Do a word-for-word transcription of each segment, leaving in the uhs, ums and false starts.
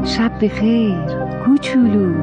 شب بخیر کوچولو.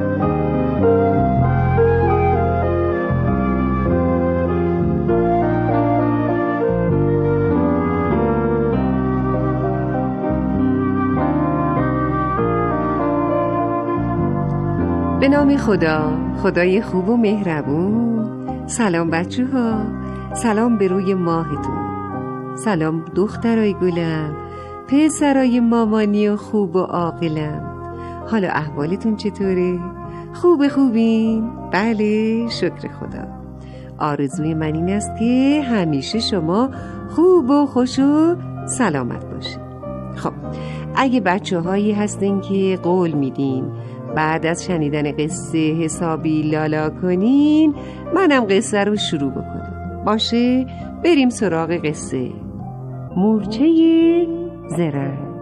به نام خدا، خدای خوب و مهربون. سلام بچه ها، سلام به روی ماهتون. سلام دخترای گلم، پسرای مامانی و خوب و عاقلم. حالا احوالتون چطوره؟ خوب خوبین؟ بله شکر خدا. آرزوی من این است که همیشه شما خوب و خوش و سلامت باشید. خب اگه بچه هایی هستین که قول میدین بعد از شنیدن قصه حسابی لالا کنین، منم قصه رو شروع بکنم. باشه بریم سراغ قصه. مورچه زرنگ.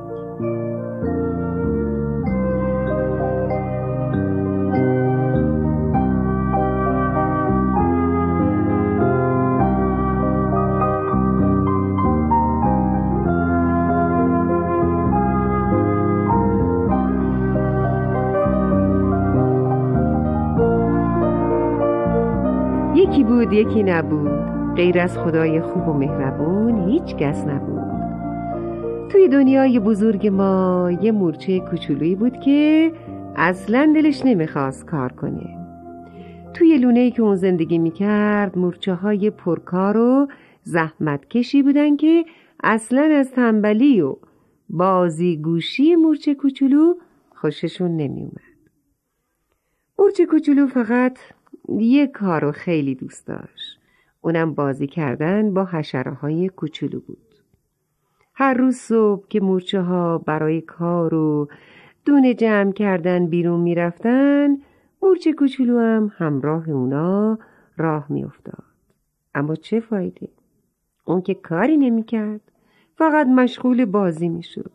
یکی بود یکی نبود، غیر از خدای خوب و مهربون هیچ کس نبود. توی دنیای بزرگ ما یه مورچه کوچولویی بود که اصلا دلش نمیخواست کار کنه. توی لونه‌ای که اون زندگی میکرد مورچه های پرکار و زحمتکشی بودن که اصلا از تنبلی و بازیگوشی مورچه کوچولو خوششون نمیومد. مورچه کوچولو فقط یه کارو خیلی دوست داشت، اونم بازی کردن با حشره‌های کوچولو بود. هر روز صبح که مورچه ها برای کار و دونه جمع کردن بیرون می رفتن، مورچه کوچولو هم همراه اونا راه می افتاد. اما چه فایده؟ اون که کاری نمی کرد، فقط مشغول بازی می شد.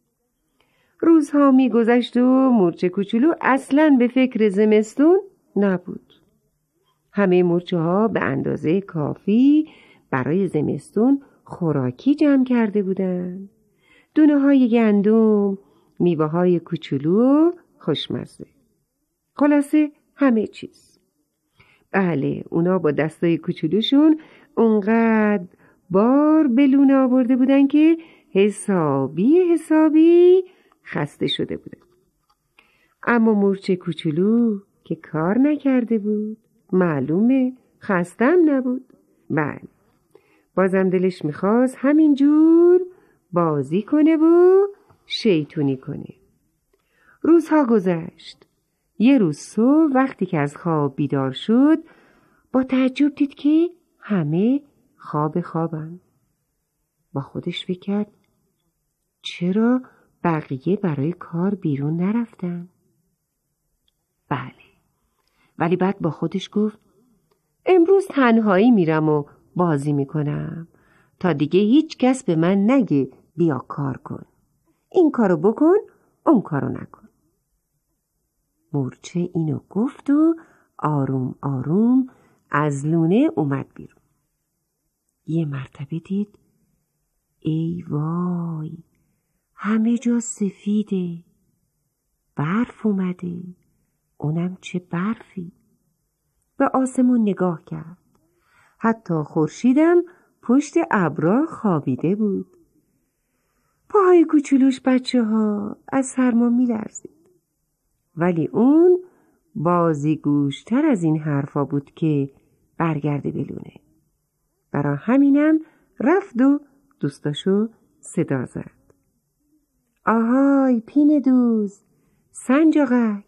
روزها می گذشت و مورچه کوچولو اصلاً به فکر زمستون نبود. همه مورچه ها به اندازه کافی برای زمستون خوراکی جمع کرده بودند. دونه های گندم، میوه های کوچولو و خوشمزه. خلاصه همه چیز. بله اونا با دستای کوچولوشون اونقدر بار به لونه آورده بودن که حسابی حسابی خسته شده بودن. اما مورچه کوچولو که کار نکرده بود، معلومه خستم نبود. بله بازم دلش میخواست همینجور بازی کنه و شیطونی کنه. روزها گذشت. یه روز صبح وقتی که از خواب بیدار شد با تعجب دید که همه خواب خوابن. با خودش فکر کرد چرا بقیه برای کار بیرون نرفتن؟ بله ولی بعد با خودش گفت امروز تنهایی میرم و بازی میکنم تا دیگه هیچ کس به من نگه بیا کار کن، این کارو بکن اون کارو نکن. مورچه اینو گفت و آروم آروم از لونه اومد بیرون. یه مرتبه دید ای وای همه جا سفیده، برف اومده، اونم چه برفی. به آسمون نگاه کرد، حتی خورشیدم پشت ابرا خوابیده بود. پاهای کوچولوش بچه ها از سرما می لرزید. ولی اون بازیگوشتر از این حرفا بود که برگرده به لونه. برای همینم رفت و دوستاشو صدا زد. آهای پینه دوز، سنجاقک.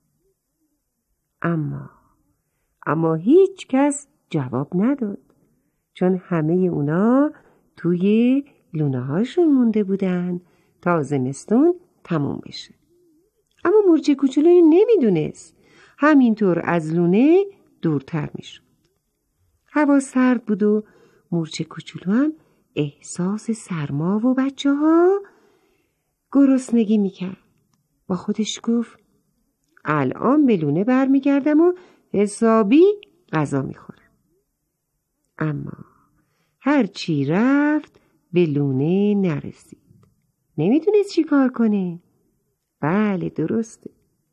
اما اما هیچ کس جواب نداد، چون همه اونا توی لونه هاشون مونده بودن تا زمستون تموم بشه. اما مورچه کوچولوی نمیدونست همینطور از لونه دورتر میشد. هوا سرد بود و مورچه کوچولو هم احساس سرما و بچه ها گرسنگی میکرد. با خودش گفت الان به لونه برمیگردم و حسابی غذا میخورم. اما هر چی رفت به لونه نرسید. نمیدونست چی کار کنه. بله درسته.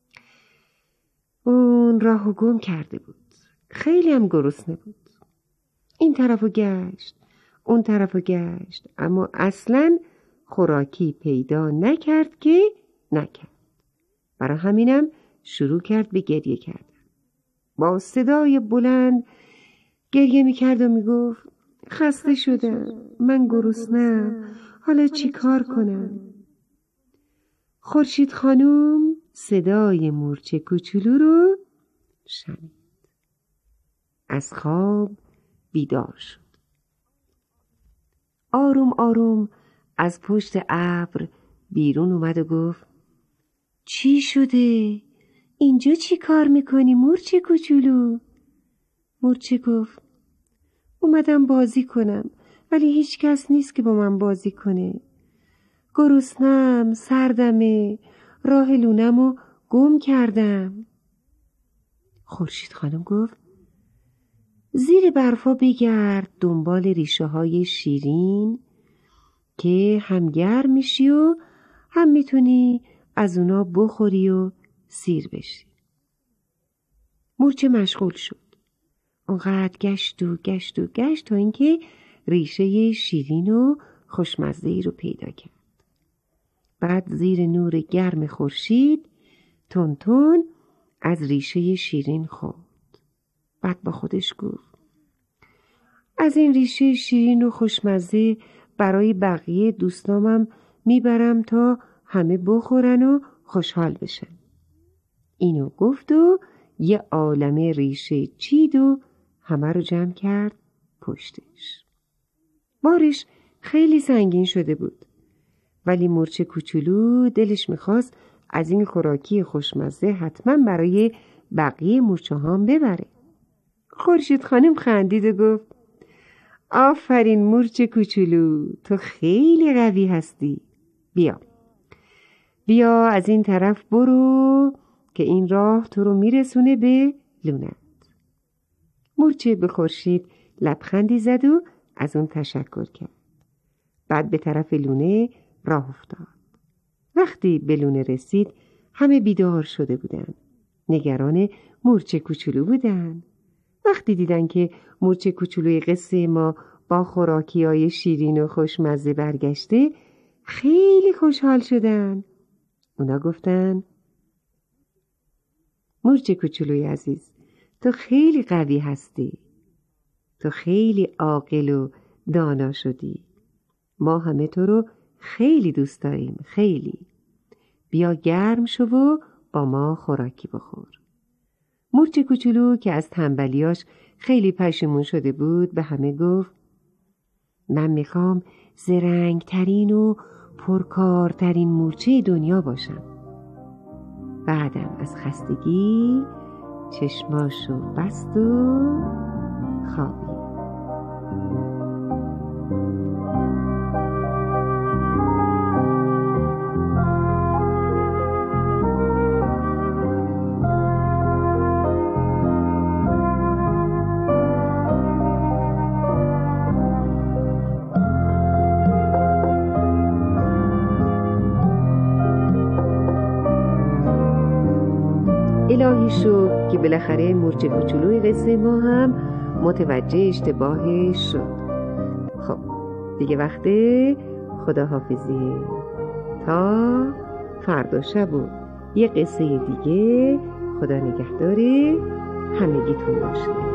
اون راهو گم کرده بود. خیلی هم گرسنه بود. این طرفو گشت، اون طرفو گشت، اما اصلاً خوراکی پیدا نکرد که نکرد. برای همینم شروع کرد به گریه کردن. با صدای بلند گریه میکرد و میگفت خسته شدم، من گرسنه‌ام، حالا چی کار کنم؟ خورشید خانوم صدای مورچه کوچولو رو شنید. از خواب بیدار شد. آروم آروم از پشت ابر بیرون اومد و گفت چی شده؟ اینجا چی کار میکنی مورچه کوچولو؟ مورچه گفت اومدم بازی کنم، ولی هیچ کس نیست که با من بازی کنه. گرسنم، سردمه، راه لونمو گم کردم. خورشید خانم گفت زیر برفا بگرد دنبال ریشه های شیرین که هم گرم میشی و هم میتونی از اونا بخوری و سیر بشی. مورچه مشغول شد. اونقدر گشت و گشت و گشت تا اینکه ریشه شیرین و خوشمزه‌ای رو پیدا کرد. بعد زیر نور گرم خورشید تون تون از ریشه شیرین خورد. بعد با خودش گفت از این ریشه شیرین و خوشمزه برای بقیه دوستامم میبرم تا همه بخورن و خوشحال بشن. اینو گفت و یه عالمه ریشه چید و همه رو جمع کرد پشتش. بارش خیلی سنگین شده بود، ولی مورچه کوچولو دلش میخواست از این خوراکی خوشمزه حتما برای بقیه مورچه هام ببره. خورشید خانم خندید و گفت آفرین مورچه کوچولو، تو خیلی قوی هستی. بیا بیا از این طرف برو که این راه تو رو میرسونه به لونت. مورچه به خورشید لبخندی زد و از اون تشکر کرد. بعد به طرف لونه راه افتاد. وقتی به لونه رسید همه بیدار شده بودن. نگران مورچه کوچولو بودن. وقتی دیدن که مورچه کوچولوی قصه ما با خوراکی‌های شیرین و خوشمزه برگشته خیلی خوشحال شدن. اونا گفتن مورچه کوچولوی عزیز، تو خیلی قوی هستی. تو خیلی عاقل و دانا شدی. ما همه تو رو خیلی دوست داریم، خیلی. بیا گرم شو و با ما خوراکی بخور. مورچه کوچولو که از تنبلیاش خیلی پشیمون شده بود به همه گفت من میخوام زرنگترین و پرکارترین مورچه دنیا باشم. بعدم از خستگی چشماشو بست و خوابید. الهی شکر که بالاخره مورچه کوچولوی قصه ما هم متوجه اشتباهش شد. خب دیگه وقته خداحافظی تا فردا شب و یه قصه دیگه. خدا نگهدار همگیتون باشه.